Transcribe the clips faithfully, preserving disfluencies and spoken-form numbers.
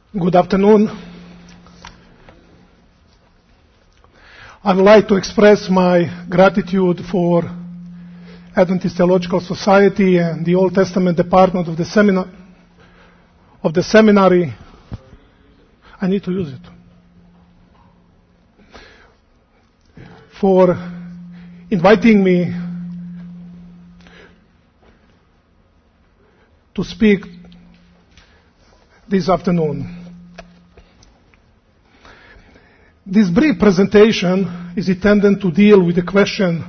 Good afternoon. I would like to express my gratitude for Adventist Theological Society and the Old Testament Department of the seminar of the seminary. I need to use it. For inviting me to speak this afternoon. This brief presentation is intended to deal with the question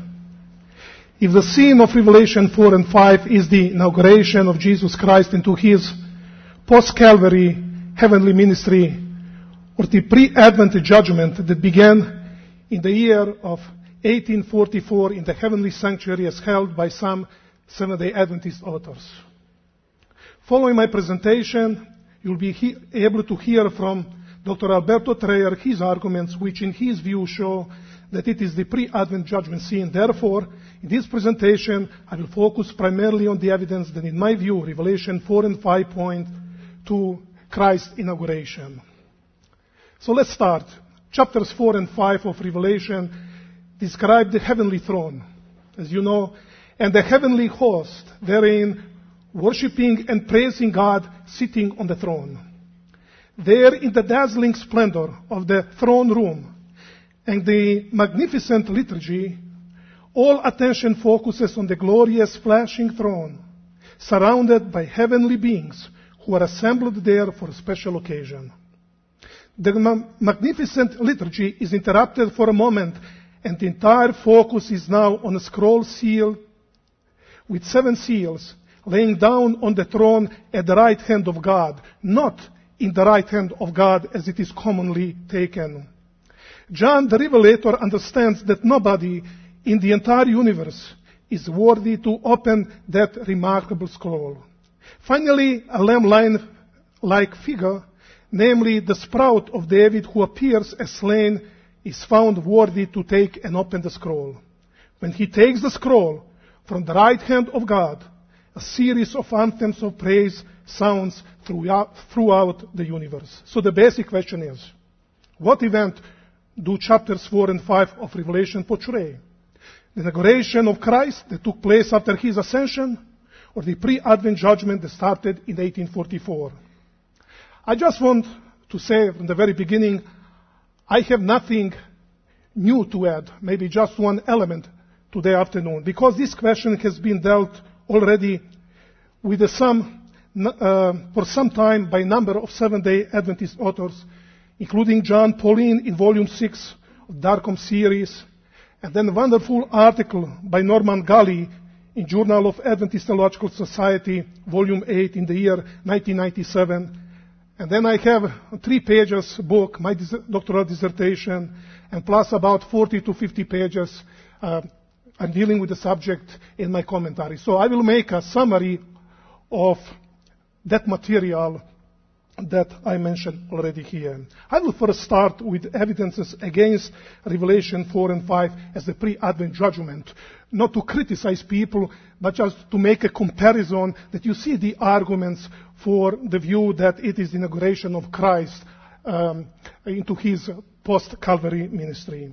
if the scene of Revelation four and five is the inauguration of Jesus Christ into his post-Calvary heavenly ministry or the pre-Advent judgment that began in the year of eighteen forty-four in the heavenly sanctuary as held by some Seventh-day Adventist authors. Following my presentation, you'll be he- able to hear from Doctor Alberto Treyer his arguments, which in his view show that it is the pre-Advent judgment scene. Therefore, in this presentation, I will focus primarily on the evidence that, in my view, Revelation four and five point to Christ's inauguration. So let's start. Chapters four and five of Revelation describe the heavenly throne, as you know, and the heavenly host therein worshipping and praising God sitting on the throne. There in the dazzling splendor of the throne room and the magnificent liturgy, all attention focuses on the glorious flashing throne, surrounded by heavenly beings who are assembled there for a special occasion. The ma- magnificent liturgy is interrupted for a moment, and the entire focus is now on a scroll sealed with seven seals, laying down on the throne at the right hand of God, not in the right hand of God as it is commonly taken. John the Revelator understands that nobody in the entire universe is worthy to open that remarkable scroll. Finally, a lamb-lion-like figure, namely the sprout of David who appears as slain, is found worthy to take and open the scroll. When he takes the scroll from the right hand of God, a series of anthems of praise sounds throughout, throughout the universe. So the basic question is, what event do chapters four and five of Revelation portray? The inauguration of Christ that took place after his ascension, or the pre-Advent judgment that started in eighteen forty-four? I just want to say from the very beginning, I have nothing new to add, maybe just one element today afternoon, because this question has been dealt already with the some, uh, for some time by a number of Seventh-day Adventist authors, including John Pauline in Volume six of Darkham series, and then a wonderful article by Norman Gully in Journal of Adventist Theological Society, Volume eight in the year nineteen ninety-seven. And then I have a three pages book, my dis- doctoral dissertation, and plus about forty to fifty pages uh, I'm dealing with the subject in my commentary. So I will make a summary of that material that I mentioned already here. I will first start with evidences against Revelation four and five as the pre-Advent judgment, not to criticize people, but just to make a comparison that you see the arguments for the view that it is the inauguration of Christ um, into his post-Calvary ministry.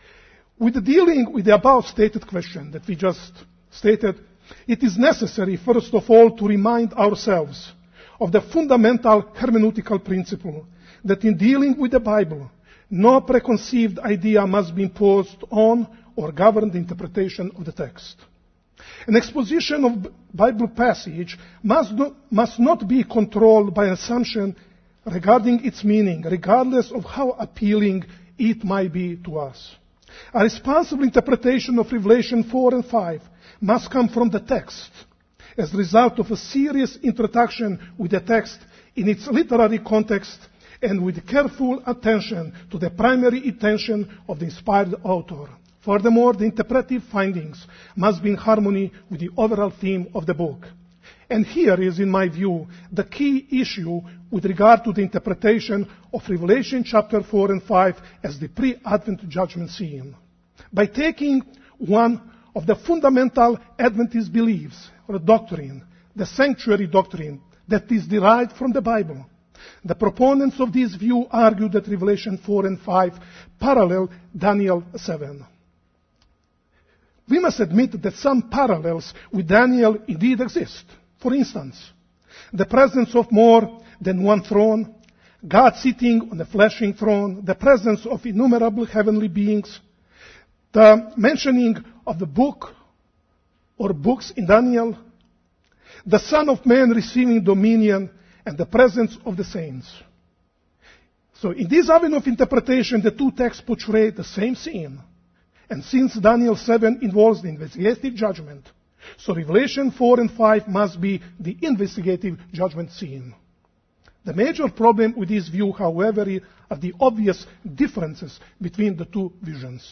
With dealing with the above stated question that we just stated, it is necessary, first of all, to remind ourselves of the fundamental hermeneutical principle that in dealing with the Bible, no preconceived idea must be imposed on or govern the interpretation of the text. An exposition of Bible passage must not, must not be controlled by assumption regarding its meaning, regardless of how appealing it might be to us. A responsible interpretation of Revelation four and five must come from the text, as a result of a serious introduction with the text in its literary context and with careful attention to the primary intention of the inspired author. Furthermore, the interpretive findings must be in harmony with the overall theme of the book. And here is, in my view, the key issue with regard to the interpretation of Revelation chapter four and five as the pre-Advent judgment scene. By taking one of the fundamental Adventist beliefs or doctrine, the sanctuary doctrine that is derived from the Bible, The proponents of this view argue that Revelation four and five parallel Daniel seven. We must admit that some parallels with Daniel indeed exist. For instance, the presence of more than one throne, God sitting on a flashing throne, the presence of innumerable heavenly beings, the mentioning of the book or books in Daniel, the Son of Man receiving dominion, and the presence of the saints. So in this avenue of interpretation, the two texts portray the same scene. And since Daniel seven involves the investigative judgment, so Revelation four and five must be the investigative judgment scene. The major problem with this view, however, are the obvious differences between the two visions.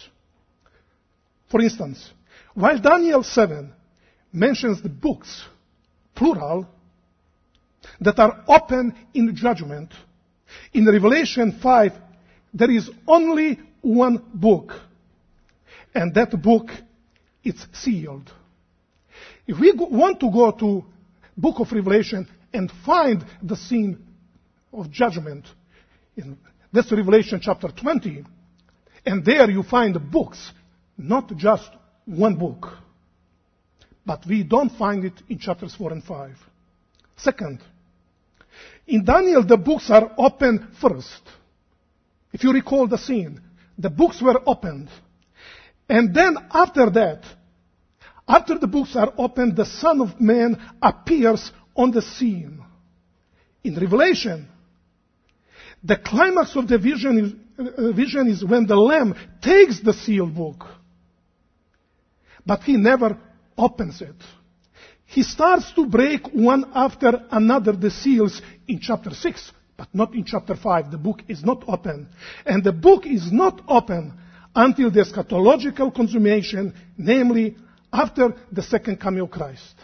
For instance, while Daniel seven mentions the books, plural, that are open in judgment, in Revelation five there is only one book, and that book is sealed. If we go, want to go to book of Revelation and find the scene of judgment, in, that's Revelation chapter twenty, and there you find the books, not just one book. But we don't find it in chapters four and five. Second, in Daniel the books are opened first. If you recall the scene, the books were opened. And then after that, after the books are opened, the Son of Man appears on the scene. In Revelation, the climax of the vision is, uh, vision is when the Lamb takes the sealed book. But he never opens it. He starts to break one after another the seals in chapter six, but not in chapter five. The book is not open. And the book is not open until the eschatological consummation, namely after the second coming of Christ.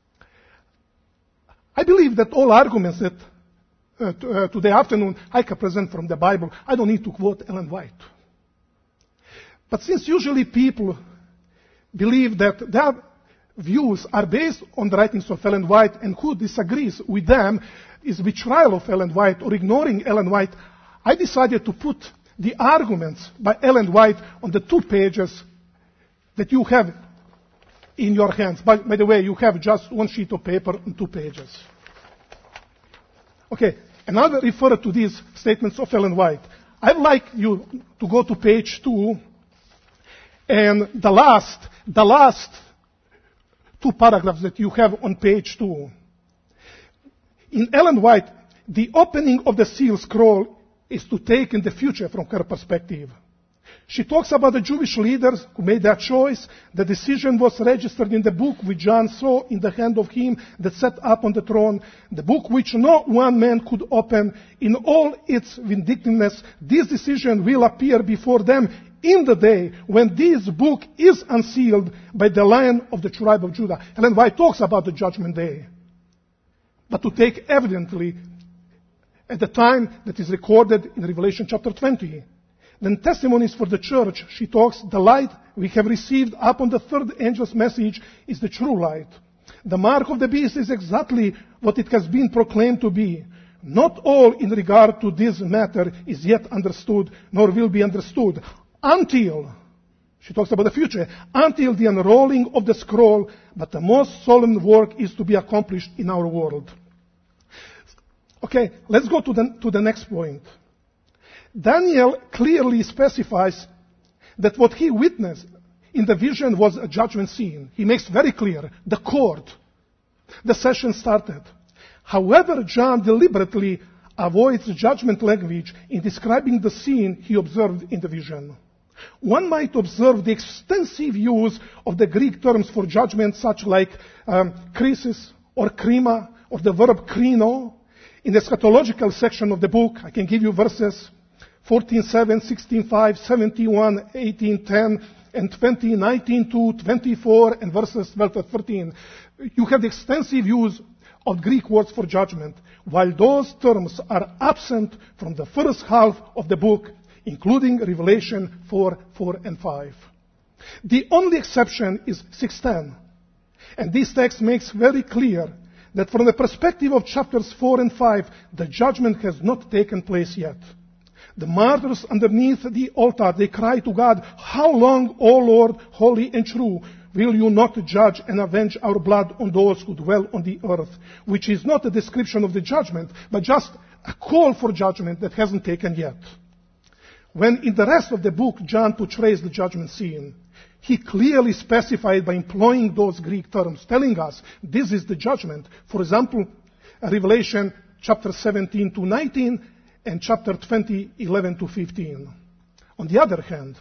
I believe that all arguments that uh, t- uh, today afternoon I can present from the Bible, I don't need to quote Ellen White. But since usually people believe that their views are based on the writings of Ellen White, and who disagrees with them is betrayal of Ellen White or ignoring Ellen White, I decided to put the arguments by Ellen White on the two pages that you have in your hands. By, by the way, you have just one sheet of paper and two pages. Okay, and I'll refer to these statements of Ellen White. I'd like you to go to page two, and the last, the last two paragraphs that you have on page two. In Ellen White, the opening of the seal scroll is to take in the future from her perspective. She talks about the Jewish leaders who made that choice. The decision was registered in the book which John saw in the hand of him that sat up on the throne, the book which no one man could open. In all its vindictiveness, this decision will appear before them in the day when this book is unsealed by the Lion of the tribe of Judah. Ellen White talks about the judgment day, but to take evidently at the time that is recorded in Revelation chapter twenty. Then testimonies for the church, she talks, the light we have received upon the third angel's message is the true light. The mark of the beast is exactly what it has been proclaimed to be. Not all in regard to this matter is yet understood, nor will be understood, until, she talks about the future, until the unrolling of the scroll, but the most solemn work is to be accomplished in our world. Okay, let's go to the, to the next point. Daniel clearly specifies that what he witnessed in the vision was a judgment scene. He makes very clear, the court, the session started. However, John deliberately avoids judgment language in describing the scene he observed in the vision. One might observe the extensive use of the Greek terms for judgment, such like um, krisis or krima, or the verb krino. In the eschatological section of the book, I can give you verses fourteen seven, sixteen five, seventy-one, eighteen ten, and twenty, nineteen two, twenty-four, and verses twelve to thirteen. You have the extensive use of Greek words for judgment, while those terms are absent from the first half of the book, including Revelation four, four, and five. The only exception is six ten. And this text makes very clear that from the perspective of chapters four and five, the judgment has not taken place yet. The martyrs underneath the altar, they cry to God, "How long, O Lord, holy and true, will you not judge and avenge our blood on those who dwell on the earth?" Which is not a description of the judgment, but just a call for judgment that hasn't taken yet. When in the rest of the book John portrays the judgment scene, he clearly specified by employing those Greek terms, telling us this is the judgment. For example, Revelation chapter seventeen to nineteen and chapter twenty, eleven to fifteen. On the other hand,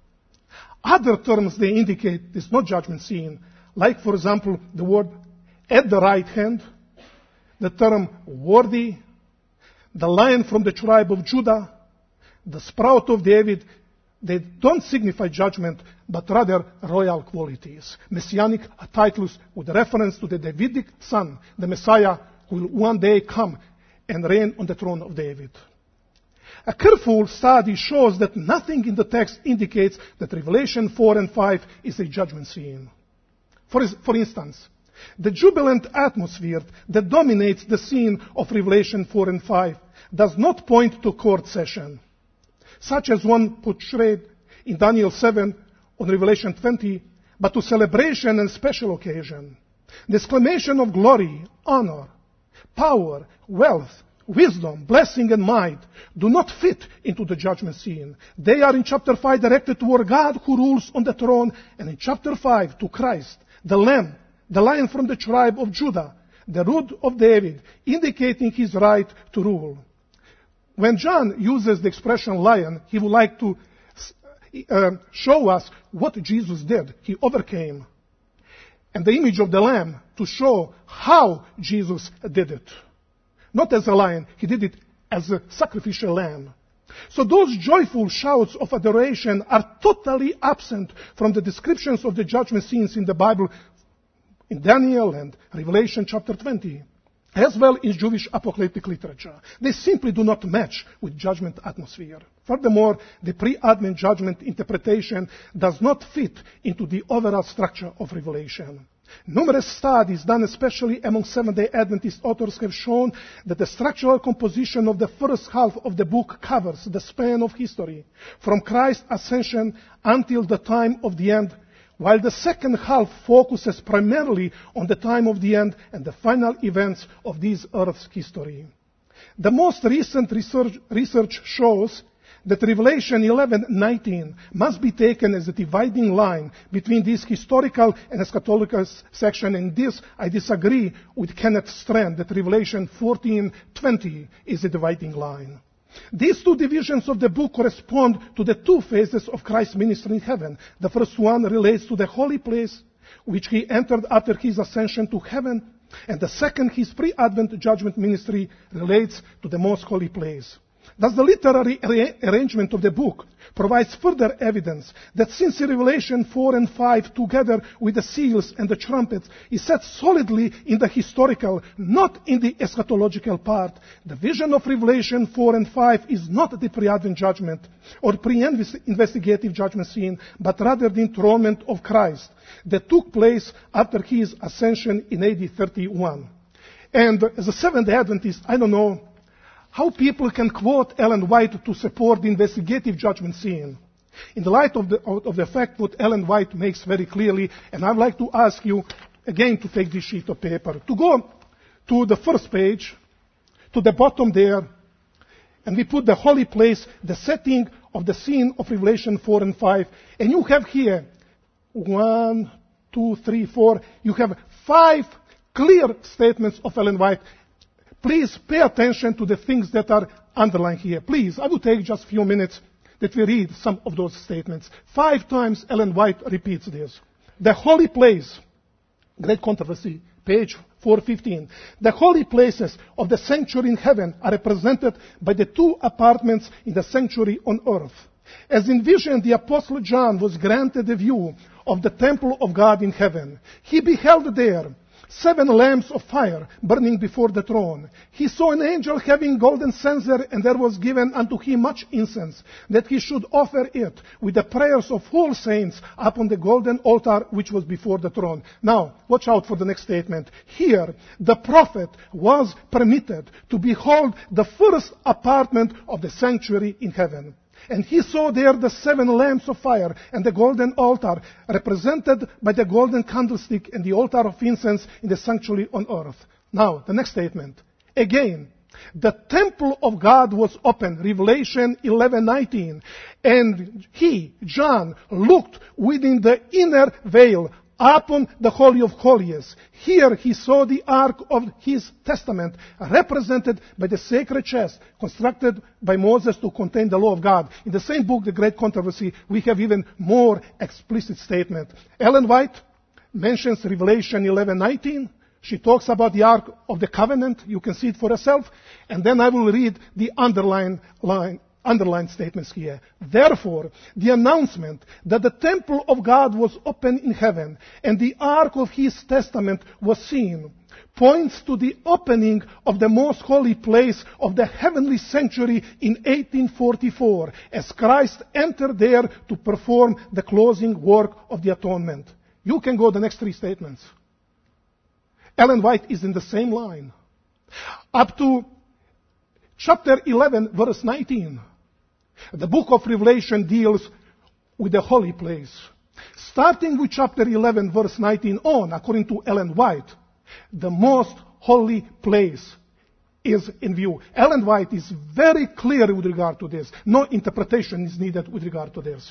other terms they indicate this not judgment scene, like for example the word at the right hand, the term worthy, the lion from the tribe of Judah, the sprout of David. They don't signify judgment, but rather royal qualities, messianic titles with reference to the Davidic son, the Messiah, who will one day come and reign on the throne of David. A careful study shows that nothing in the text indicates that Revelation four and five is a judgment scene. For, for instance, the jubilant atmosphere that dominates the scene of Revelation four and five does not point to court session, such as one portrayed in Daniel seven on Revelation twenty, but to celebration and special occasion. The exclamation of glory, honor, power, wealth, wisdom, blessing, and might do not fit into the judgment scene. They are in chapter five directed toward God who rules on the throne, and in chapter five to Christ, the Lamb, the Lion from the tribe of Judah, the root of David, indicating his right to rule. When John uses the expression lion, he would like to uh, show us what Jesus did. He overcame. And the image of the lamb to show how Jesus did it. Not as a lion, he did it as a sacrificial lamb. So those joyful shouts of adoration are totally absent from the descriptions of the judgment scenes in the Bible, in Daniel and Revelation chapter twenty. As well in Jewish apocalyptic literature. They simply do not match with judgment atmosphere. Furthermore, the pre-Advent judgment interpretation does not fit into the overall structure of Revelation. Numerous studies done especially among Seventh-day Adventist authors have shown that the structural composition of the first half of the book covers the span of history, from Christ's ascension until the time of the end, while the second half focuses primarily on the time of the end and the final events of this Earth's history. The most recent research, research shows that Revelation eleven nineteen must be taken as a dividing line between this historical and eschatological section, and this I disagree with Kenneth Strand that Revelation fourteen twenty is a dividing line. These two divisions of the book correspond to the two phases of Christ's ministry in heaven. The first one relates to the holy place, which he entered after his ascension to heaven, and the second, his pre-Advent judgment ministry, relates to the most holy place. Thus, the literary arra- arrangement of the book provides further evidence that since Revelation four and five, together with the seals and the trumpets, is set solidly in the historical, not in the eschatological part, the vision of Revelation four and five is not the pre-Advent judgment or pre-investigative judgment scene, but rather the enthronement of Christ that took place after his ascension in A D thirty-one. And as a Seventh-day Adventist, I don't know how people can quote Ellen White to support the investigative judgment scene. In the light of the, of the fact what Ellen White makes very clearly, and I'd like to ask you again to take this sheet of paper, to go to the first page, to the bottom there, and we put the holy place, the setting of the scene of Revelation four and five, and you have here one, two, three, four, you have five clear statements of Ellen White. Please pay attention to the things that are underlined here. Please, I will take just a few minutes that we read some of those statements. Five times Ellen White repeats this. The holy place, great controversy, page four fifteen. The holy places of the sanctuary in heaven are represented by the two apartments in the sanctuary on earth. As in vision, the Apostle John was granted a view of the temple of God in heaven. He beheld there seven lamps of fire burning before the throne. He saw an angel having golden censer, and there was given unto him much incense, that he should offer it with the prayers of all saints upon the golden altar which was before the throne. Now, watch out for the next statement. Here, the prophet was permitted to behold the first apartment of the sanctuary in heaven. And he saw there the seven lamps of fire and the golden altar, represented by the golden candlestick and the altar of incense in the sanctuary on earth. Now, the next statement. Again, the temple of God was open, Revelation eleven nineteen, and he, John, looked within the inner veil upon the Holy of Holies. Here he saw the ark of his testament, represented by the sacred chest constructed by Moses to contain the law of God. In the same book, The Great Controversy, we have even more explicit statement. Ellen White mentions Revelation eleven nineteen. She talks about the Ark of the Covenant. You can see it for yourself. And then I will read the underlined line, underlined statements here. Therefore, the announcement that the temple of God was open in heaven and the ark of his testament was seen points to the opening of the most holy place of the heavenly sanctuary in eighteen forty-four, as Christ entered there to perform the closing work of the atonement. You can go the next three statements. Ellen White is in the same line. Up to chapter eleven, verse nineteen. The book of Revelation deals with the holy place. Starting with chapter eleven, verse nineteen on, according to Ellen White, the most holy place is in view. Ellen White is very clear with regard to this. No interpretation is needed with regard to this.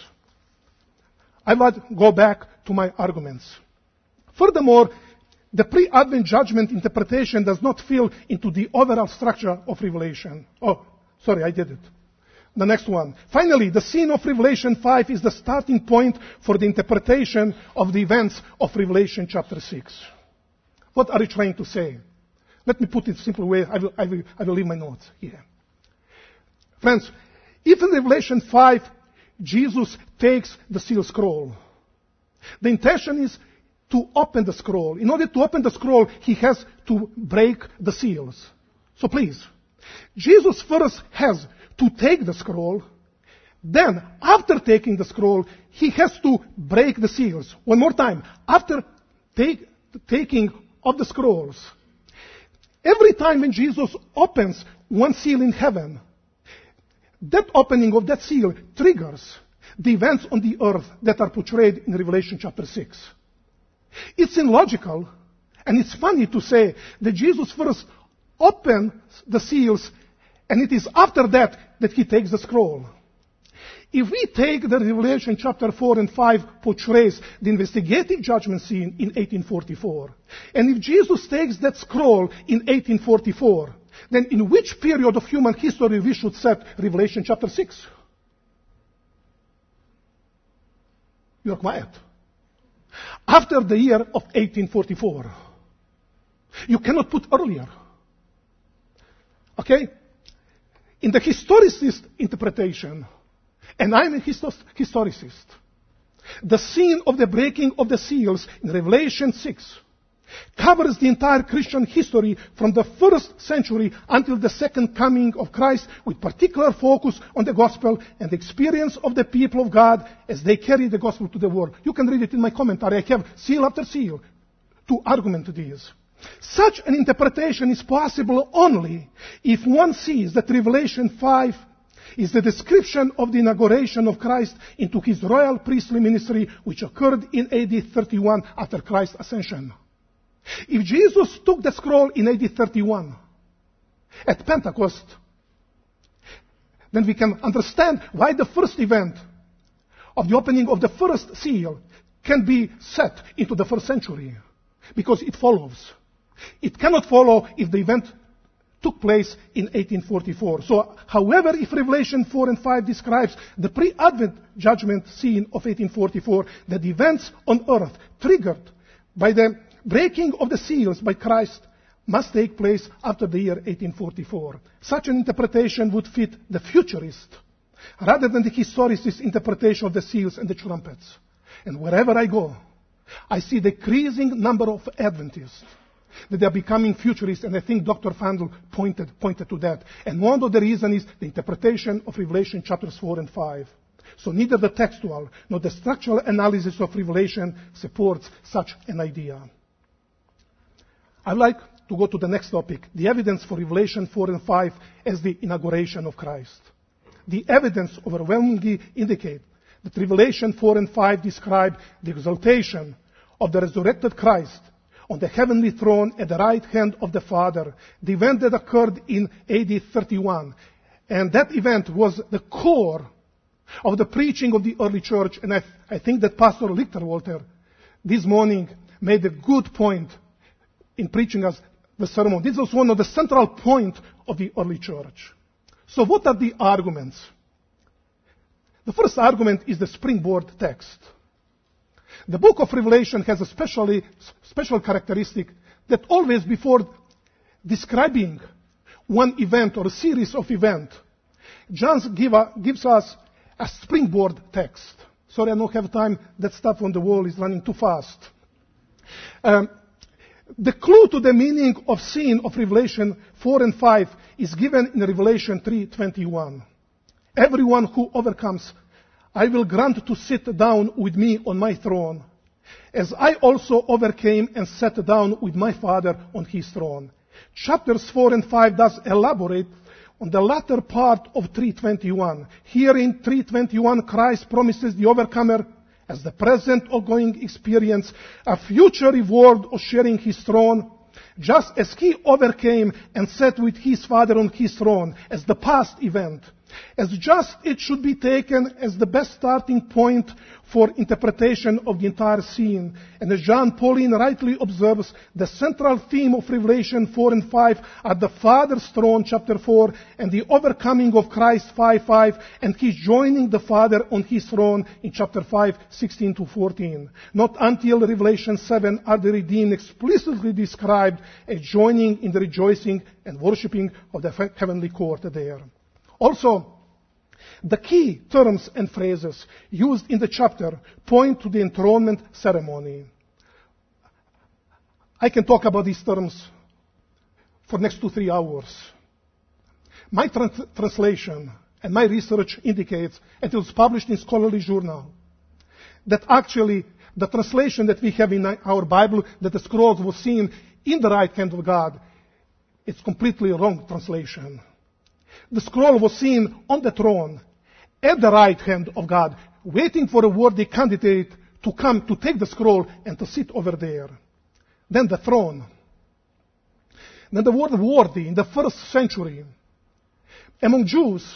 I will go back to my arguments. Furthermore, the pre-Advent judgment interpretation does not fill into the overall structure of Revelation. Oh, sorry, I did it. The next one. Finally, the scene of Revelation five is the starting point for the interpretation of the events of Revelation chapter six. What are you trying to say? Let me put it in a simple way. I will, I will, I will leave my notes here. Friends, if in Revelation five, Jesus takes the seal scroll, the intention is to open the scroll. In order to open the scroll, he has to break the seals. So please, Jesus first has to take the scroll. Then, after taking the scroll, he has to break the seals. One more time. After take, taking of the scrolls, every time when Jesus opens one seal in heaven, that opening of that seal triggers the events on the earth that are portrayed in Revelation chapter six. It's illogical, and it's funny to say that Jesus first opens the seals, and it is after that that he takes the scroll. If we take the Revelation chapter four and five portrays the investigative judgment scene in eighteen forty-four, and if Jesus takes that scroll in eighteen forty-four, then in which period of human history we should set Revelation chapter six? You're quiet. After the year of eighteen forty-four. You cannot put earlier. Okay? In the historicist interpretation, and I'm a historicist, the scene of the breaking of the seals in Revelation six covers the entire Christian history from the first century until the second coming of Christ, with particular focus on the gospel and the experience of the people of God as they carry the gospel to the world. You can read it in my commentary. I have seal after seal to argument these. Such an interpretation is possible only if one sees that Revelation five is the description of the inauguration of Christ into his royal priestly ministry, which occurred in A D thirty-one after Christ's ascension. If Jesus took the scroll in A D thirty-one at Pentecost, then we can understand why the first event of the opening of the first seal can be set into the first century, because it follows. It cannot follow if the event took place in eighteen forty-four. So, however, if Revelation four and five describes the pre-Advent judgment scene of eighteen forty-four, that the events on earth triggered by the breaking of the seals by Christ must take place after the year eighteen forty-four. Such an interpretation would fit the futurist rather than the historicist interpretation of the seals and the trumpets. And wherever I go, I see the decreasing number of Adventists that they are becoming futurists, and I think Doctor Fandel pointed, pointed to that. And one of the reasons is the interpretation of Revelation chapters four and five. So neither the textual nor the structural analysis of Revelation supports such an idea. I'd like to go to the next topic, the evidence for Revelation four and five as the inauguration of Christ. The evidence overwhelmingly indicate that Revelation four and five describe the exaltation of the resurrected Christ on the heavenly throne at the right hand of the Father, the event that occurred in A D thirty-one. And that event was the core of the preaching of the early church, and I, I think that Pastor Lichterwalter this morning made a good point in preaching us the sermon. This was one of the central points of the early church. So what are the arguments? The first argument is the springboard text. The book of Revelation has a specially, special characteristic that always before describing one event or a series of events, John give a, gives us a springboard text. Sorry, I don't have time. That stuff on the wall is running too fast. Um, the clue to the meaning of scene of Revelation four and five is given in Revelation three twenty-one. Everyone who overcomes, I will grant to sit down with me on my throne, as I also overcame and sat down with my Father on his throne. Chapters four and five does elaborate on the latter part of three twenty-one. Here in three twenty-one, Christ promises the overcomer, as the present ongoing experience, a future reward of sharing his throne, just as he overcame and sat with his Father on his throne, as the past event. As just it should be taken as the best starting point for interpretation of the entire scene. And as John Pauline rightly observes, the central theme of Revelation four and five are the Father's throne, chapter four, and the overcoming of Christ, five five, and his joining the Father on his throne in chapter five, sixteen to fourteen. Not until Revelation seven are the redeemed explicitly described as joining in the rejoicing and worshipping of the heavenly court there. Also, the key terms and phrases used in the chapter point to the enthronement ceremony. I can talk about these terms for next two, three hours. My trans- translation and my research indicates, and it was published in Scholarly Journal, that actually the translation that we have in our Bible, that the scrolls were seen in the right hand of God, it's completely wrong translation. The scroll was seen on the throne at the right hand of God, waiting for a worthy candidate to come to take the scroll and to sit over there. Then the throne. Then the word worthy in the first century. Among Jews,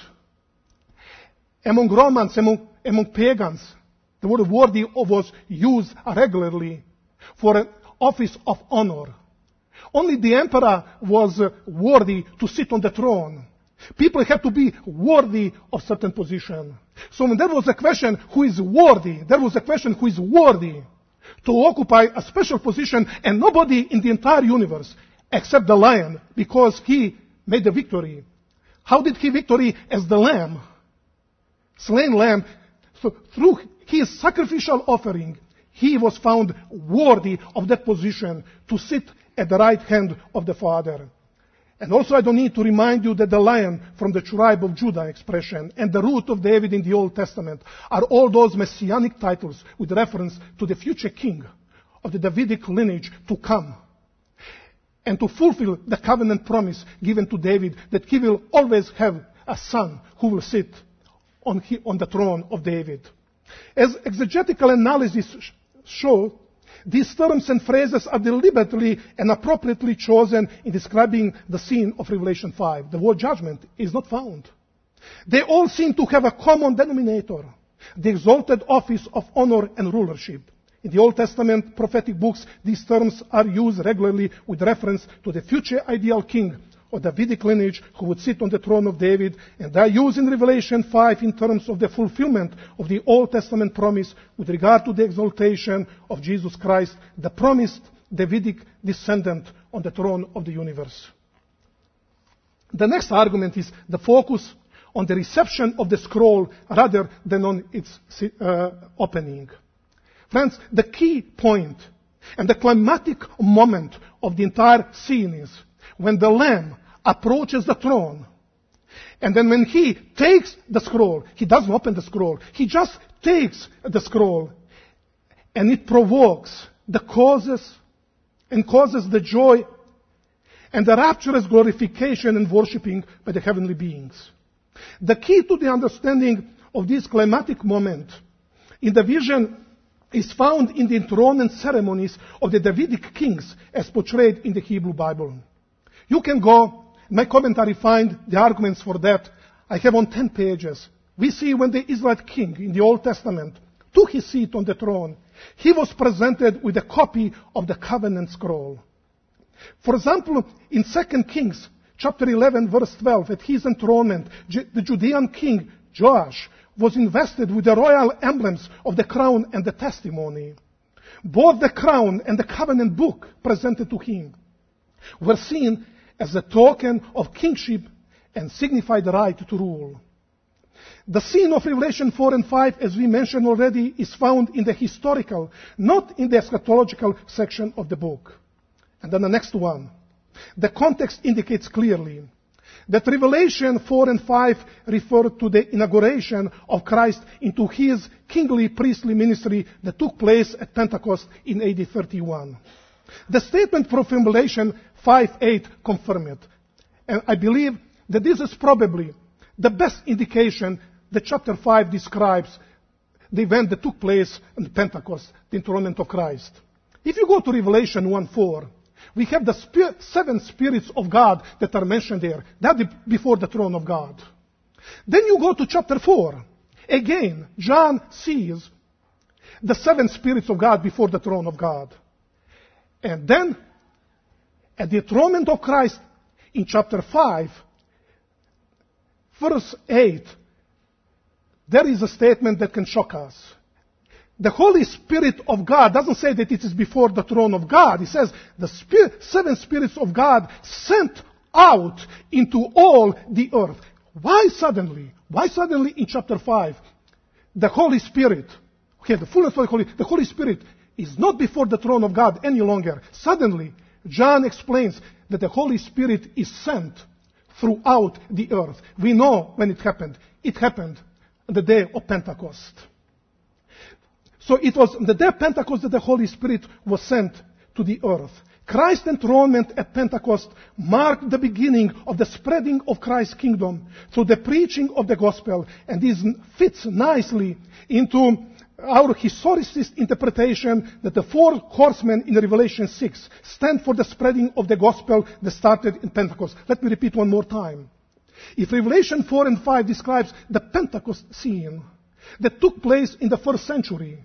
among Romans, among, among pagans, the word worthy was used regularly for an office of honor. Only the emperor was worthy to sit on the throne. People have to be worthy of certain position. So when there was a question who is worthy, there was a question who is worthy to occupy a special position, and nobody in the entire universe except the lion, because he made the victory. How did he victory? As the lamb, slain lamb. So through his sacrificial offering, he was found worthy of that position to sit at the right hand of the Father. And also I don't need to remind you that the lion from the tribe of Judah expression and the root of David in the Old Testament are all those messianic titles with reference to the future king of the Davidic lineage to come. And to fulfill the covenant promise given to David that he will always have a son who will sit on, he, on the throne of David. As exegetical analysis show, these terms and phrases are deliberately and appropriately chosen in describing the scene of Revelation five. The word judgment is not found. They all seem to have a common denominator, the exalted office of honor and rulership. In the Old Testament prophetic books, these terms are used regularly with reference to the future ideal king of the Davidic lineage who would sit on the throne of David, and they are used in Revelation five in terms of the fulfillment of the Old Testament promise with regard to the exaltation of Jesus Christ, the promised Davidic descendant on the throne of the universe. The next argument is the focus on the reception of the scroll rather than on its uh, opening. Friends, the key point And the climatic moment of the entire scene is when the Lamb approaches the throne. And then when he takes the scroll, he doesn't open the scroll, he just takes the scroll, and it provokes the causes and causes the joy and the rapturous glorification and worshipping by the heavenly beings. The key to the understanding of this climatic moment in the vision is found in the enthronement ceremonies of the Davidic kings as portrayed in the Hebrew Bible. You can go, in my commentary, find the arguments for that. I have on ten pages. We see when the Israelite king in the Old Testament took his seat on the throne, he was presented with a copy of the covenant scroll. For example, in Second Kings chapter eleven, verse twelve, at his enthronement, the Judean king Joash was invested with the royal emblems of the crown and the testimony. Both the crown and the covenant book presented to him were seen as a token of kingship and signified the right to rule. The scene of Revelation four and five, as we mentioned already, is found in the historical, not in the eschatological section of the book. And then the next one. The context indicates clearly that Revelation four and five refer to the inauguration of Christ into his kingly priestly ministry that took place at Pentecost in A D thirty-one. The statement from Revelation five eight confirm it. And I believe that this is probably the best indication that chapter five describes the event that took place in Pentecost, the enthronement of Christ. If you go to Revelation one four, we have the spirit, seven spirits of God that are mentioned there. That is before the throne of God. Then you go to chapter four. Again, John sees the seven spirits of God before the throne of God. And then, at the enthronement of Christ in chapter five, verse eight, there is a statement that can shock us. The Holy Spirit of God doesn't say that it is before the throne of God. It says the spirit, seven spirits of God sent out into all the earth. Why suddenly? Why suddenly in chapter five? The Holy Spirit, okay, the fullness of the Holy, the Holy Spirit is not before the throne of God any longer. Suddenly, John explains that the Holy Spirit is sent throughout the earth. We know when it happened. It happened on the day of Pentecost. So it was on the day of Pentecost that the Holy Spirit was sent to the earth. Christ's enthronement at Pentecost marked the beginning of the spreading of Christ's kingdom through the preaching of the gospel, and this fits nicely into our historicist interpretation that the four horsemen in Revelation six stand for the spreading of the gospel that started in Pentecost. Let me repeat one more time. If Revelation four and five describes the Pentecost scene that took place in the first century,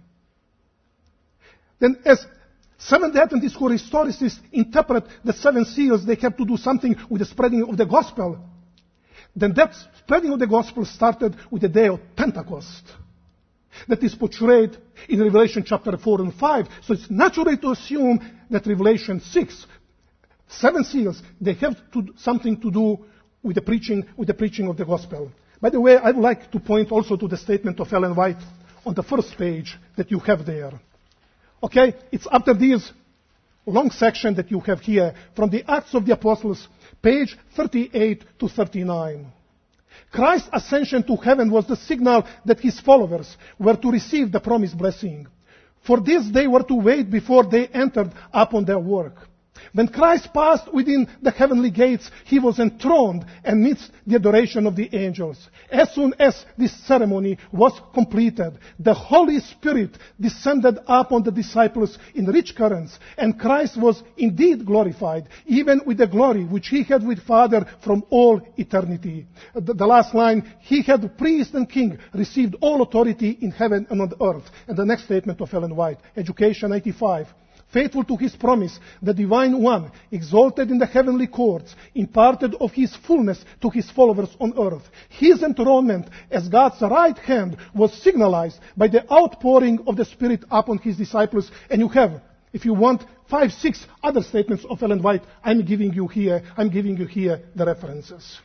then as Seventh-day Adventists who are historicists interpret the seven seals, they have to do something with the spreading of the gospel. Then that spreading of the gospel started with the day of Pentecost. That is portrayed in Revelation chapter four and five. So it's natural to assume that Revelation six, seven seals, they have to, something to do with the preaching, with the preaching of the gospel. By the way, I would like to point also to the statement of Ellen White on the first page that you have there. Okay, it's after this long section that you have here from the Acts of the Apostles, page thirty-eight to thirty-nine. Christ's ascension to heaven was the signal that his followers were to receive the promised blessing. For this they were to wait before they entered upon their work. When Christ passed within the heavenly gates, he was enthroned amidst the adoration of the angels. As soon as this ceremony was completed, the Holy Spirit descended upon the disciples in rich currents, and Christ was indeed glorified, even with the glory which he had with Father from all eternity. The, the last line, he had priest and king, received all authority in heaven and on earth. And the next statement of Ellen White, Education eighty-five. Faithful to his promise, the Divine One, exalted in the heavenly courts, imparted of his fullness to his followers on earth. His enthronement as God's right hand was signalized by the outpouring of the Spirit upon his disciples. And you have, if you want, five, six other statements of Ellen White. I'm giving you here, I'm giving you here the references.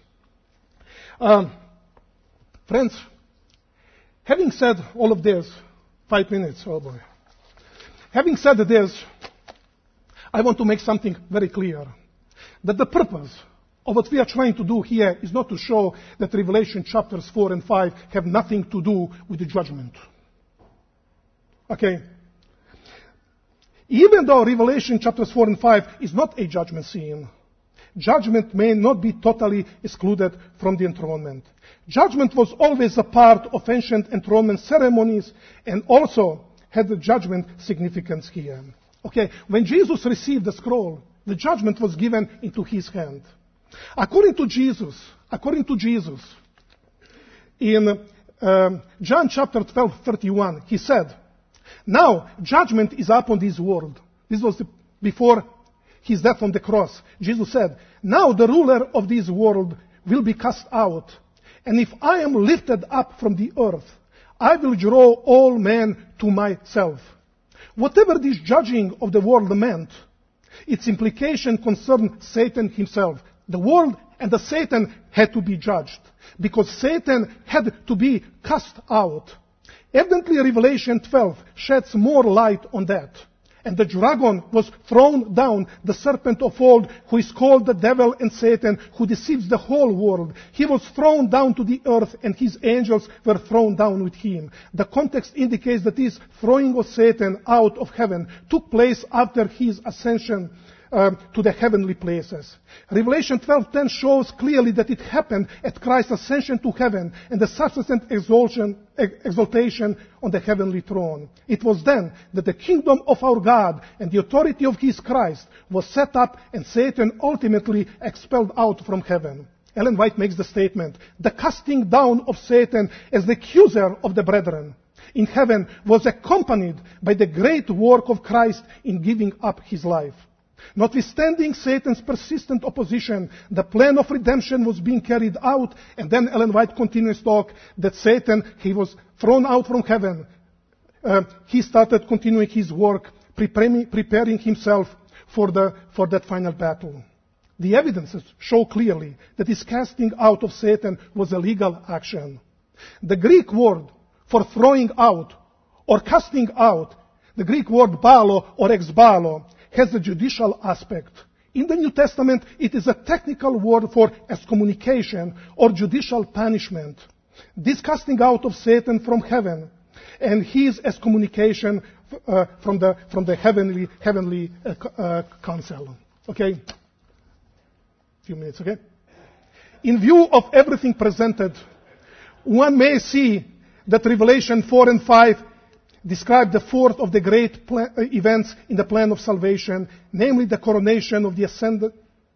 Um, friends, having said all of this, five minutes, oh boy. Having said this, I want to make something very clear. That the purpose of what we are trying to do here is not to show that Revelation chapters four and five have nothing to do with the judgment. Okay? Even though Revelation chapters four and five is not a judgment scene, judgment may not be totally excluded from the enthronement. Judgment was always a part of ancient enthronement ceremonies and also had the judgment significance here. Okay, when Jesus received the scroll, the judgment was given into his hand. According to Jesus, according to Jesus, in um, John chapter twelve, thirty-one, he said, "Now judgment is upon this world." This was the, before his death on the cross. Jesus said, "Now the ruler of this world will be cast out. And if I am lifted up from the earth, I will draw all men to myself." Whatever this judging of the world meant, its implication concerned Satan himself. The world and the Satan had to be judged, because Satan had to be cast out. Evidently, Revelation twelve sheds more light on that. And the dragon was thrown down, the serpent of old, who is called the devil and Satan, who deceives the whole world. He was thrown down to the earth, and his angels were thrown down with him. The context indicates that this throwing of Satan out of heaven took place after his ascension Uh, to the heavenly places. Revelation twelve ten shows clearly that it happened at Christ's ascension to heaven and the subsequent exaltation, exaltation on the heavenly throne. It was then that the kingdom of our God and the authority of his Christ was set up and Satan ultimately expelled out from heaven. Ellen White makes the statement, "The casting down of Satan as the accuser of the brethren in heaven was accompanied by the great work of Christ in giving up his life. Notwithstanding Satan's persistent opposition, the plan of redemption was being carried out." And then Ellen White continues to talk that Satan, he was thrown out from heaven. Uh, he started continuing his work, preparing, preparing himself for, the, for that final battle. The evidences show clearly that this casting out of Satan was a legal action. The Greek word for throwing out or casting out, the Greek word balo or exbalo, has a judicial aspect. In the New Testament, it is a technical word for excommunication or judicial punishment. This casting out of Satan from heaven and his excommunication uh, from the from the heavenly heavenly uh, uh, council. Okay, few minutes. Okay. In view of everything presented, one may see that Revelation four and five describe the fourth of the great pla- events in the plan of salvation, namely the coronation of the ascended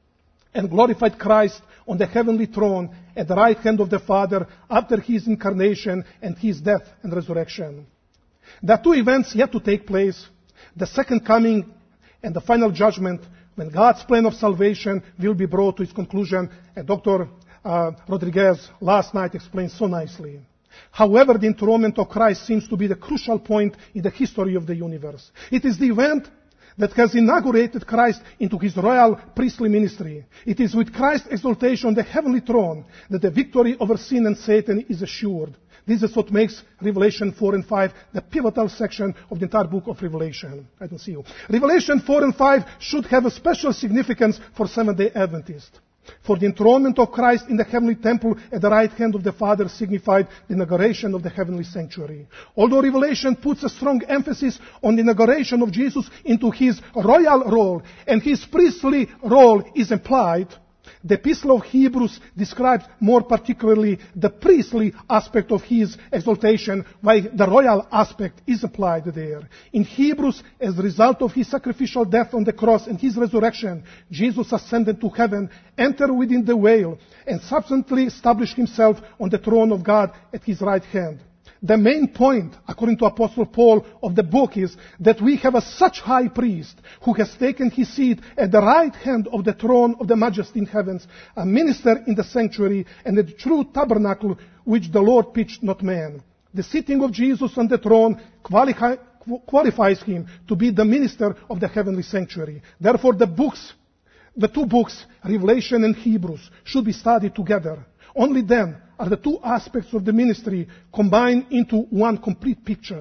and glorified Christ on the heavenly throne at the right hand of the Father after his incarnation and his death and resurrection. There are two events yet to take place: the second coming and the final judgment, when God's plan of salvation will be brought to its conclusion, and Doctor Uh, Rodriguez last night explained so nicely. However, the enthronement of Christ seems to be the crucial point in the history of the universe. It is the event that has inaugurated Christ into his royal priestly ministry. It is with Christ's exaltation on the heavenly throne that the victory over sin and Satan is assured. This is what makes Revelation four and five the pivotal section of the entire book of Revelation. I don't see you. Revelation four and five should have a special significance for Seventh-day Adventists. For the enthronement of Christ in the heavenly temple at the right hand of the Father signified the inauguration of the heavenly sanctuary. Although Revelation puts a strong emphasis on the inauguration of Jesus into his royal role, and his priestly role is implied, the Epistle of Hebrews describes more particularly the priestly aspect of his exaltation, while the royal aspect is applied there. In Hebrews, as a result of his sacrificial death on the cross and his resurrection, Jesus ascended to heaven, entered within the veil, and subsequently established himself on the throne of God at his right hand. The main point, according to Apostle Paul, of the book is that we have a such high priest who has taken his seat at the right hand of the throne of the majesty in heavens, a minister in the sanctuary, and the true tabernacle which the Lord pitched, not man. The sitting of Jesus on the throne quali- qualifies him to be the minister of the heavenly sanctuary. Therefore, the books, the two books, Revelation and Hebrews, should be studied together. Only then are the two aspects of the ministry combined into one complete picture.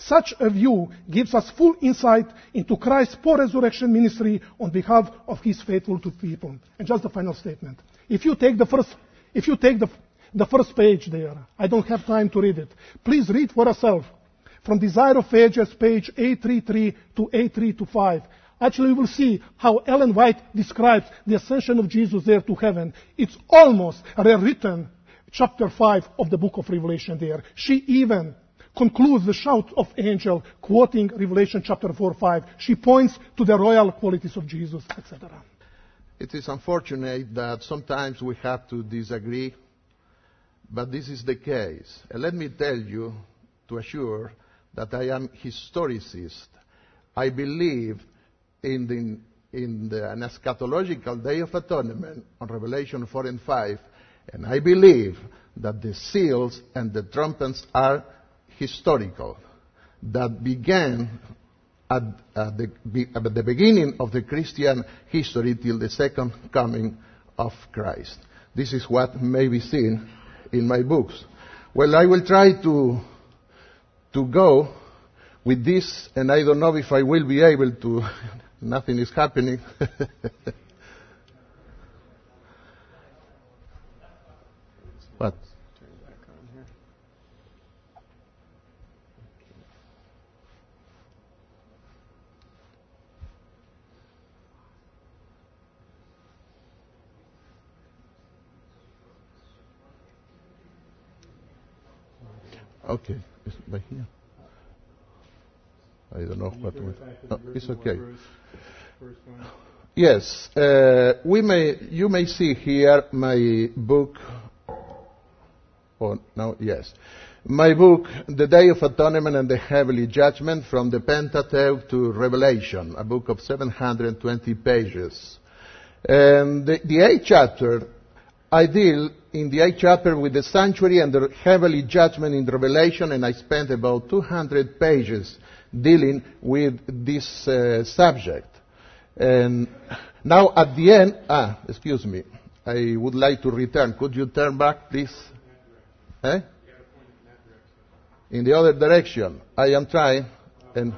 Such a view gives us full insight into Christ's post-resurrection ministry on behalf of his faithful to people. And just the final statement. If you take the first, if you take the, the first page there, I don't have time to read it. Please read for yourself. From Desire of Ages, page eight thirty-three to eight thirty-five. Actually, you will see how Ellen White describes the ascension of Jesus there to heaven. It's almost rewritten chapter five of the book of Revelation there. She even concludes the shout of angel, quoting Revelation chapter four, five. She points to the royal qualities of Jesus, et cetera. It is unfortunate that sometimes we have to disagree, but this is the case. And let me tell you, to assure, that I am historicist. I believe in the, in the, an eschatological day of atonement on Revelation four and five, and I believe that the seals and the trumpets are historical, that began at, at, the, at the beginning of the Christian history till the second coming of Christ. This is what may be seen in my books. Well, I will try to to go with this, and I don't know if I will be able to. Nothing is happening. What? Okay, it's by here. I don't know what. We, no, it's okay. Yes, uh, we may. You may see here my book. Oh no, yes, my book, The Day of Atonement and the Heavenly Judgment, from the Pentateuch to Revelation, a book of seven hundred twenty pages, and the, the eighth chapter. I deal in the eighth chapter with the sanctuary and the heavenly judgment in Revelation, and I spent about two hundred pages dealing with this uh, subject. And now at the end, ah, excuse me, I would like to return. Could you turn back, please? Eh? In the other direction. I am trying. And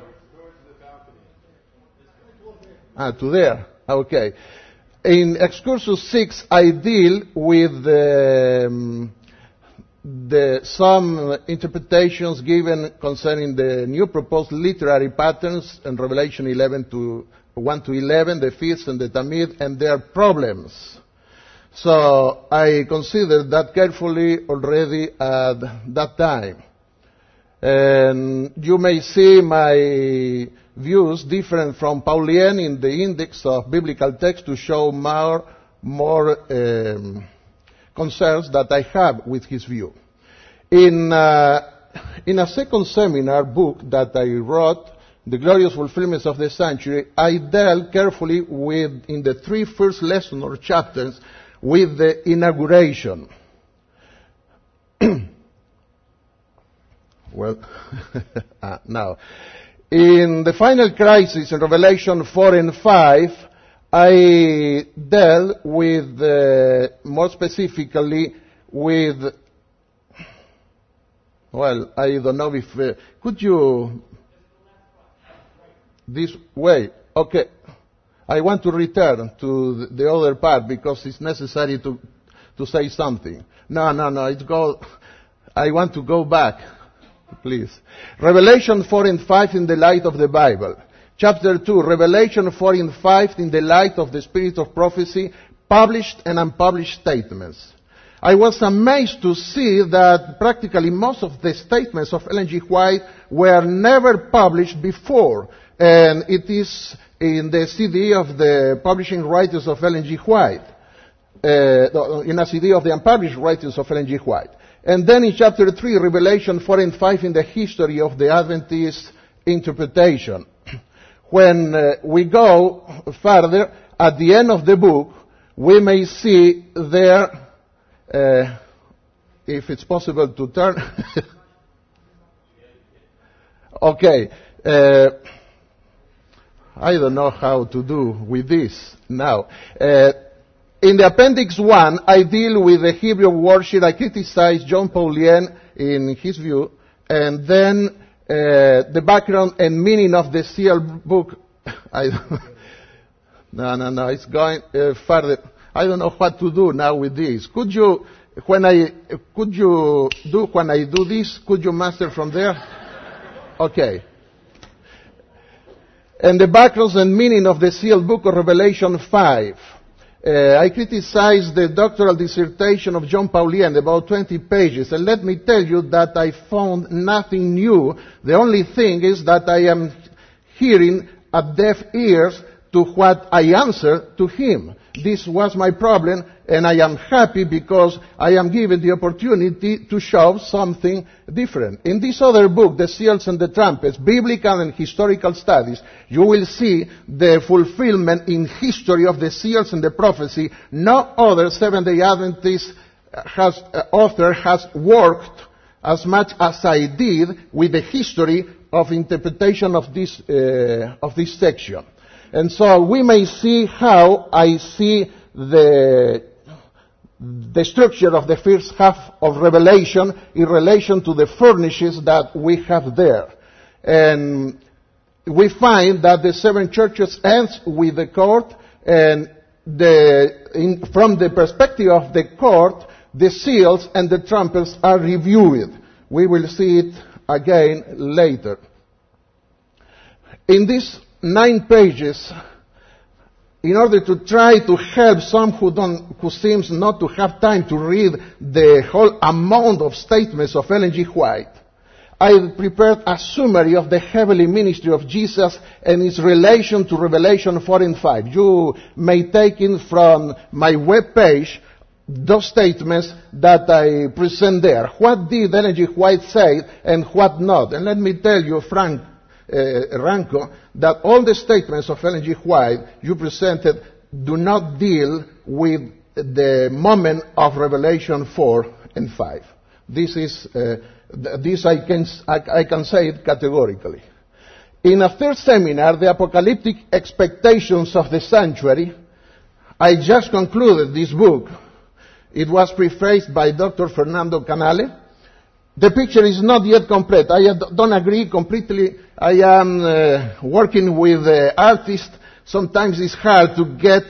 ah, to there. Okay. In Excursus six, I deal with um, the, some interpretations given concerning the new proposed literary patterns in Revelation eleven to one to eleven, the feasts and the Tamid, and their problems. So I considered that carefully already at that time. And you may see my views different from Paulien in the index of biblical text to show more, more um, concerns that I have with his view. In, uh, in a second seminar book that I wrote, The Glorious Fulfillments of the Sanctuary, I dealt carefully with, in the three first lessons or chapters, with the inauguration. Well, uh, now, in the final crisis in Revelation four and five, I dealt with, uh, more specifically, with, well, I don't know if, uh, could you, this way, okay, I want to return to the other part because it's necessary to, to say something. No, no, no, it's go, I want to go back. Please. Revelation four and five in the light of the Bible. Chapter two, Revelation four and five in the light of the spirit of prophecy, published and unpublished statements. I was amazed to see that practically most of the statements of Ellen G. White were never published before. And it is in the C D of the publishing writers of Ellen G. White. Uh, in a C D of the unpublished writings of Ellen G. White. And then in chapter three, Revelation four and five in the history of the Adventist interpretation. When uh, we go further, at the end of the book, we may see there, uh, if it's possible to turn. Okay. Uh, I don't know how to do with this now. Uh, In the Appendix one, I deal with the Hebrew worship. I criticize John Paulien in his view, and then Uh, the background and meaning of the sealed book. I don't, no, no, no, it's going uh, further. I don't know what to do now with this. Could you, when I, could you do when I do this? Could you master from there? Okay. And the background and meaning of the sealed book of Revelation five. Uh, I criticized the doctoral dissertation of John Paulian, about twenty pages, and let me tell you that I found nothing new. The only thing is that I am hearing at deaf ears to what I answered to him. This was my problem, and I am happy because I am given the opportunity to show something different. In this other book, The Seals and the Trumpets, Biblical and Historical Studies, you will see the fulfillment in history of the seals and the prophecy. No other Seventh-day Adventist has, uh, author has worked as much as I did with the history of interpretation of this, uh, of this section. And so we may see how I see the, the structure of the first half of Revelation in relation to the furnishes that we have there. And we find that the seven churches ends with the court, and the, in, from the perspective of the court, the seals and the trumpets are reviewed. We will see it again later. In this nine pages, in order to try to help some who don't, who seems not to have time to read the whole amount of statements of Ellen G. White, I prepared a summary of the heavenly ministry of Jesus and its relation to Revelation four and five. You may take in from my web page those statements that I present there. What did Ellen G. White say and what not? And let me tell you, Frank, Uh, Ranco, that all the statements of Ellen G. White you presented do not deal with the moment of Revelation four and five. This is, uh, this I can, I, I can say it categorically. In a third seminar, The Apocalyptic Expectations of the Sanctuary, I just concluded this book. It was prefaced by Doctor Fernando Canale. The picture is not yet complete. I don't agree completely. I am uh, working with uh, artists. Sometimes it's hard to get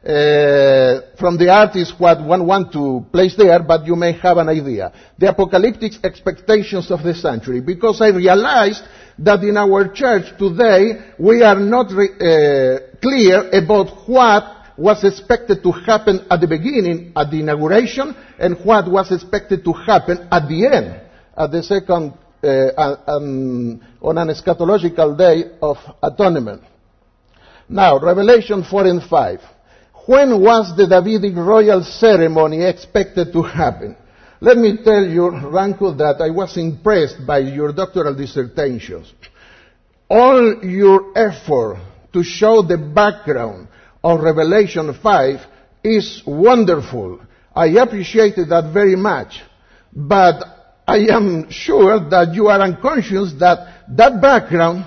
uh, from the artist what one wants to place there, but you may have an idea. The apocalyptic expectations of the sanctuary. Because I realized that in our church today, we are not re- uh, clear about what was expected to happen at the beginning, at the inauguration, and what was expected to happen at the end, at the second, uh, um, on an eschatological day of atonement. Now, Revelation four and five. When was the Davidic royal ceremony expected to happen? Let me tell you, Ranko, that I was impressed by your doctoral dissertations. All your effort to show the background of Revelation five is wonderful. I appreciated that very much. But I am sure that you are unconscious that that background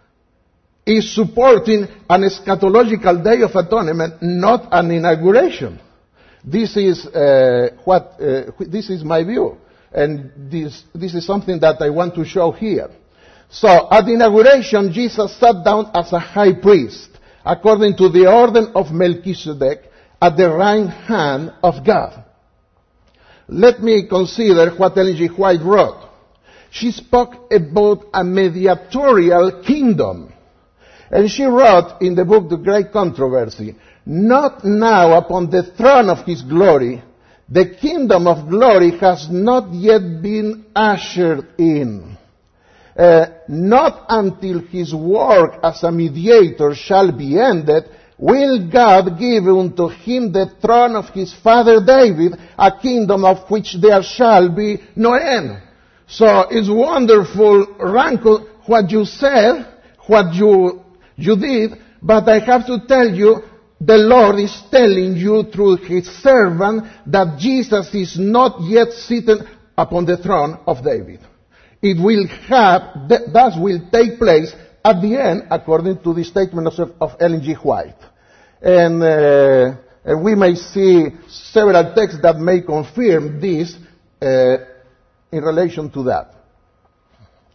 is supporting an eschatological day of atonement, not an inauguration. This is uh, what uh, this is my view, and this this is something that I want to show here. So, at the inauguration, Jesus sat down as a high priest, according to the order of Melchizedek, at the right hand of God. Let me consider what Ellen G. White wrote. She spoke about a mediatorial kingdom. And she wrote in the book The Great Controversy, "Not now upon the throne of his glory, the kingdom of glory has not yet been ushered in. Uh, not until his work as a mediator shall be ended, will God give unto him the throne of his father David, a kingdom of which there shall be no end." So it's wonderful, Ranko, what you said, what you you did, but I have to tell you, the Lord is telling you through his servant that Jesus is not yet seated upon the throne of David. It will have, that will take place at the end, according to the statement of, of Ellen G. White. And, uh, and we may see several texts that may confirm this uh, in relation to that.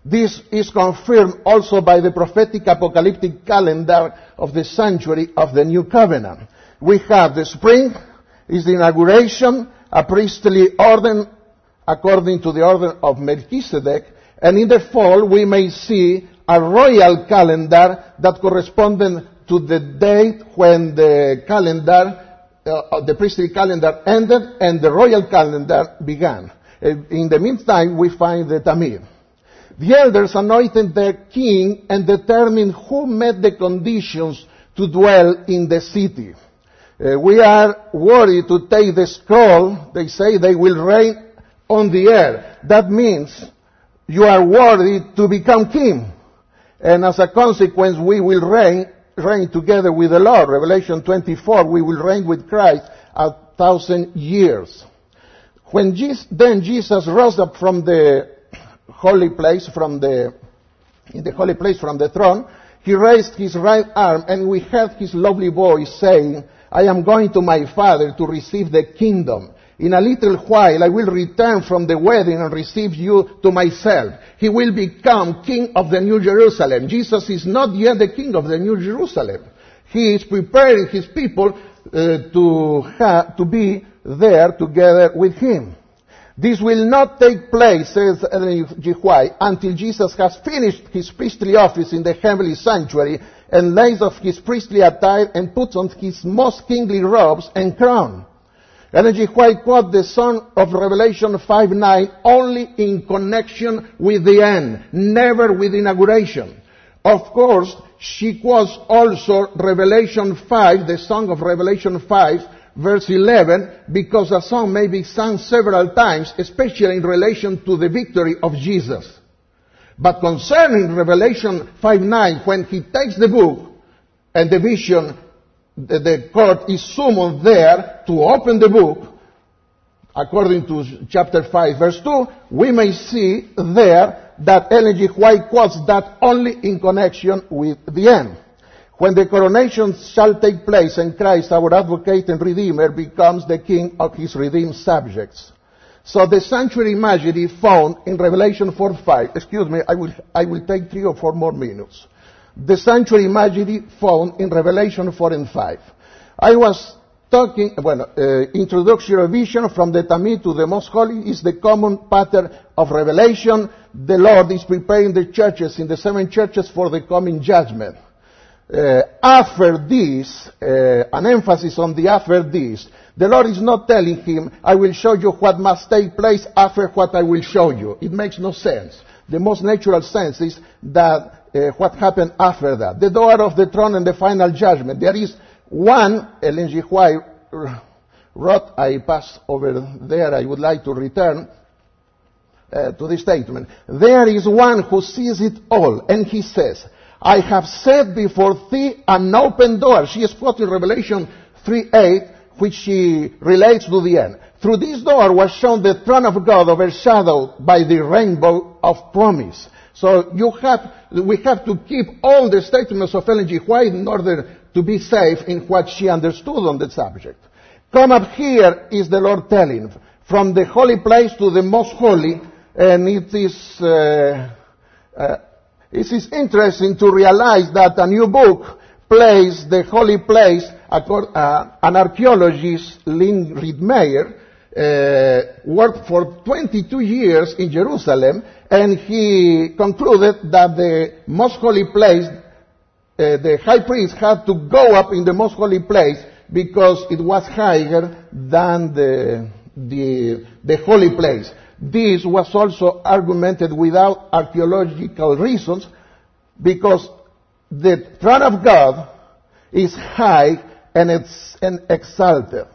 This is confirmed also by the prophetic apocalyptic calendar of the sanctuary of the New Covenant. We have the spring is the inauguration, a priestly order according to the order of Melchizedek, and in the fall we may see a royal calendar that corresponded to the date when the calendar, uh, the priestly calendar ended and the royal calendar began. In the meantime, we find the Tamid. The elders anointed the king and determined who met the conditions to dwell in the city. Uh, we are worried to take the scroll. They say they will reign on the earth. That means you are worthy to become king. And as a consequence, we will reign, reign together with the Lord. Revelation twenty-four, we will reign with Christ a thousand years. When Jesus, then Jesus rose up from the holy place, from the, in the holy place from the throne, he raised his right arm and we heard his lovely voice saying, I am going to my Father to receive the kingdom. In a little while I will return from the wedding and receive you to myself. He will become king of the New Jerusalem. Jesus is not yet the king of the New Jerusalem. He is preparing his people uh, to, ha- to be there together with him. This will not take place, says Ellen G. White, until Jesus has finished his priestly office in the heavenly sanctuary and lays off his priestly attire and puts on his most kingly robes and crown. Ellen G. White quotes the Son of Revelation five nine only in connection with the end, never with inauguration. Of course, she quotes also Revelation five, the Song of Revelation five, verse eleven, because a song may be sung several times, especially in relation to the victory of Jesus. But concerning Revelation five nine, when he takes the book and the vision, the, the court is summoned there to open the book, according to chapter five, verse two, we may see there that Ellen G. White quotes that only in connection with the end. When the coronation shall take place and Christ, our advocate and redeemer, becomes the king of his redeemed subjects. So the sanctuary imagery found in Revelation four five, excuse me, I will, I will take three or four more minutes. The sanctuary imagery found in Revelation four and five. I was talking, well, uh, introductory vision from the Tamid to the Most Holy is the common pattern of Revelation. The Lord is preparing the churches in the seven churches for the coming judgment. Uh, after this, uh, an emphasis on the after this, the Lord is not telling him, I will show you what must take place after what I will show you. It makes no sense. The most natural sense is that uh, what happened after that. The door of the throne and the final judgment. There is one, Ellen G. White wrote, I pass over there, I would like to return uh, to this statement. There is one who sees it all, and he says, I have set before thee an open door. She is quoting Revelation three eight, which she relates to the end. Through this door was shown the throne of God overshadowed by the rainbow of promise. So you have, we have to keep all the statements of Ellen G. White in order to be safe in what she understood on the subject. Come up here, is the Lord telling, from the holy place to the most holy, and it is, uh, uh, it is interesting to realize that a new book placed the holy place, uh, an archaeologist, Lynn Reed-Meyer, uh, worked for twenty-two years in Jerusalem, and he concluded that the most holy place, uh, the high priest had to go up in the most holy place because it was higher than the, the, the holy place. This was also argumented without archaeological reasons because the throne of God is high and it's and exalted.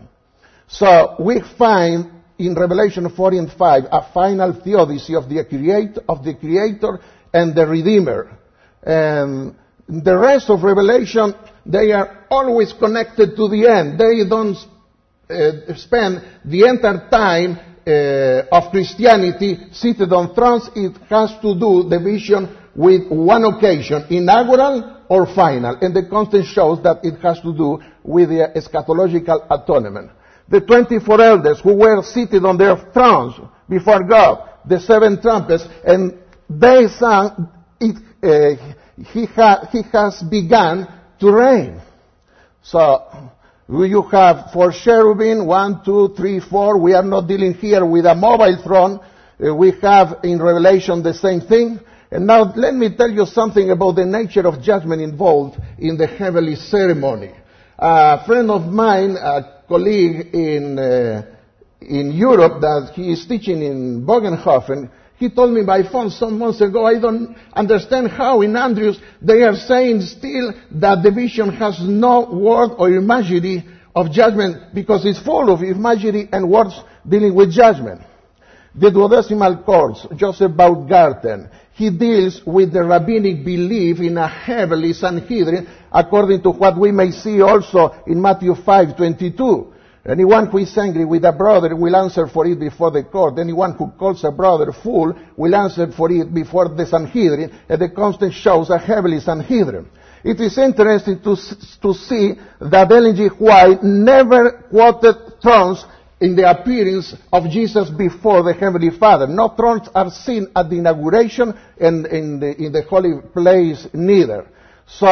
So we find in Revelation four and five a final theodicy of the creator, of the creator and the Redeemer. And the rest of Revelation, they are always connected to the end. They don't uh, spend the entire time uh, of Christianity seated on thrones. It has to do, the vision, with one occasion, inaugural or final. And the content shows that it has to do with the eschatological atonement. The twenty-four elders who were seated on their thrones before God, the seven trumpets, and they sang, it, uh, he, ha- he has begun to reign. So, you have for cherubim, one, two, three, four. We are not dealing here with a mobile throne. Uh, we have in Revelation the same thing. And now let me tell you something about the nature of judgment involved in the heavenly ceremony. A friend of mine, a colleague in uh, in Europe that he is teaching in Bogenhofen, he told me by phone some months ago, I don't understand how in Andrews they are saying still that the vision has no word or imagery of judgment because it's full of imagery and words dealing with judgment. The duodecimal course, Joseph Baumgarten, he deals with the rabbinic belief in a heavenly Sanhedrin according to what we may see also in Matthew five twenty-two. Anyone who is angry with a brother will answer for it before the court. Anyone who calls a brother fool will answer for it before the Sanhedrin, and the context shows a heavenly Sanhedrin. It is interesting to, to see that Ellen G. White never quoted thrones in the appearance of Jesus before the Heavenly Father. No thrones are seen at the inauguration and in the, in the holy place neither. So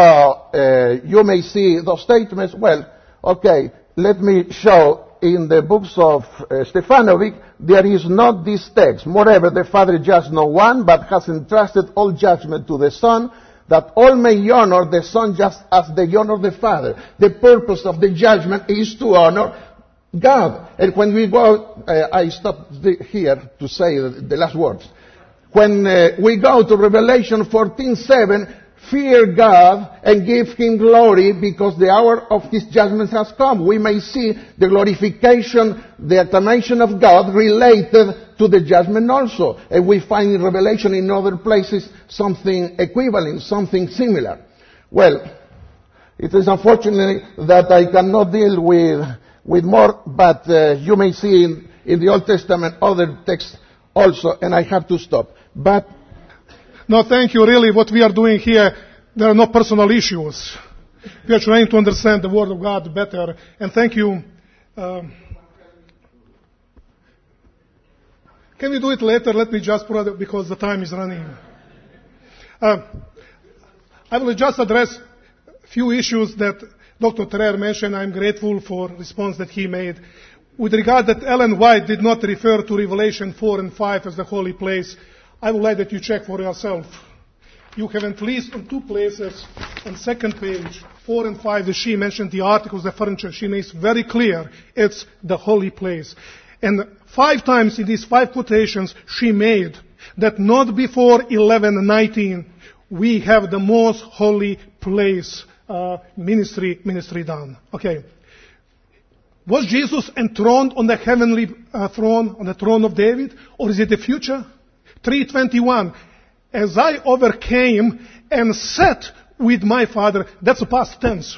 uh, you may see those statements. Well, okay, let me show in the books of uh, Stefanovic, there is not this text. Moreover, the Father judged no one, but has entrusted all judgment to the Son, that all may honor the Son just as they honor the Father. The purpose of the judgment is to honor God. And when we go, uh, I stop the, here to say the, the last words. When uh, we go to Revelation fourteen seven, fear God and give Him glory because the hour of His judgment has come. We may see the glorification, the acclamation of God related to the judgment also. And we find in Revelation in other places something equivalent, something similar. Well, it is unfortunate that I cannot deal with with more, but uh, you may see in, in the Old Testament other texts also, and I have to stop. But no, thank you. Really, what we are doing here, there are no personal issues. We are trying to understand the Word of God better. And thank you. Um, can we do it later? Let me just put it because the time is running. Uh, I will just address a few issues that Doctor Terrer mentioned. I'm grateful for the response that he made. With regard that Ellen White did not refer to Revelation four and five as the holy place, I would like that you check for yourself. You have at least on two places, on second page, four and five, that she mentioned the articles, the furniture. She makes very clear it's the holy place. And five times in these five quotations, she made that not before eleven nineteen we have the most holy place uh, ministry ministry done. Okay. Was Jesus enthroned on the heavenly uh, throne, on the throne of David, or is it the future? three twenty-one, as I overcame and sat with my Father. That's the past tense.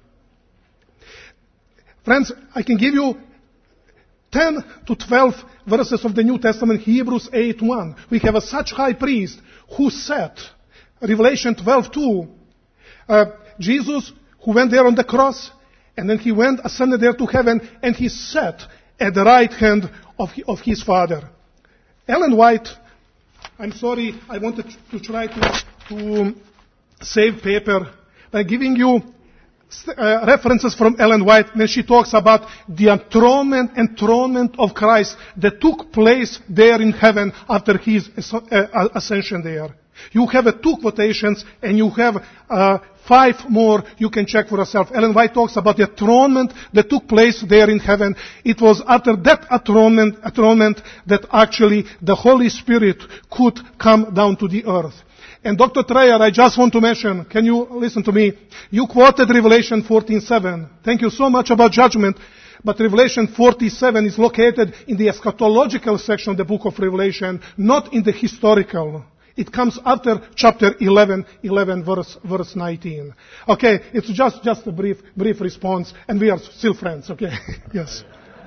Friends, I can give you ten to twelve verses of the New Testament, Hebrews eight one. We have a such high priest who sat, Revelation twelve two, uh, Jesus who went there on the cross, and then he went, ascended there to heaven, and he sat at the right hand of, of his Father. Ellen White, I'm sorry, I wanted to try to, to save paper by giving you uh, references from Ellen White when she talks about the enthronement, enthronement of Christ that took place there in heaven after his uh, ascension there. You have uh, two quotations, and you have uh, five more you can check for yourself. Ellen White talks about the atonement that took place there in heaven. It was after that atonement, atonement that actually the Holy Spirit could come down to the earth. And Doctor Treyer, I just want to mention, can you listen to me? You quoted Revelation fourteen seven. Thank you so much about judgment. But Revelation forty-seven is located in the eschatological section of the book of Revelation, not in the historical. It comes after chapter eleven, eleven verse, verse nineteen. Okay, it's just, just a brief, brief response, and we are still friends, okay? Yes.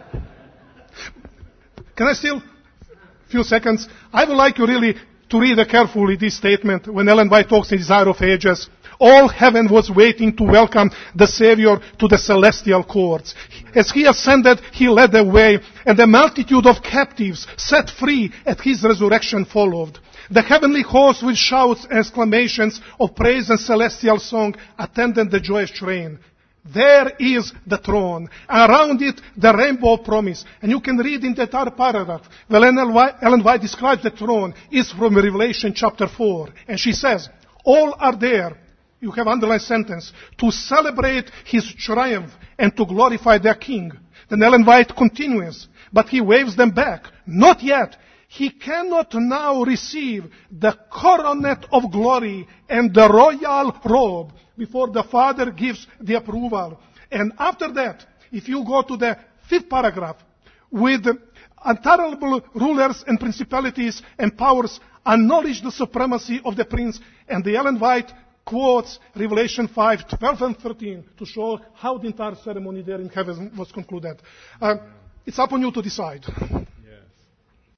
Can I still? Few seconds. I would like you really to read carefully this statement when Ellen White talks in Desire of Ages. All heaven was waiting to welcome the Savior to the celestial courts. As he ascended, he led the way, and the multitude of captives set free at his resurrection followed. The heavenly host with shouts and exclamations of praise and celestial song attended the joyous train. There is the throne. Around it, the rainbow of promise. And you can read in the entire paragraph. Well, Ellen White, Ellen White describes the throne is from Revelation chapter four. And she says, all are there, you have underlined sentence, to celebrate his triumph and to glorify their king. Then Ellen White continues, but he waves them back. Not yet. He cannot now receive the coronet of glory and the royal robe before the Father gives the approval. And after that, if you go to the fifth paragraph, with unutterable rulers and principalities and powers acknowledge the supremacy of the prince, and the Ellen White quotes Revelation five, twelve and thirteen to show how the entire ceremony there in heaven was concluded. Uh, it's up on you to decide.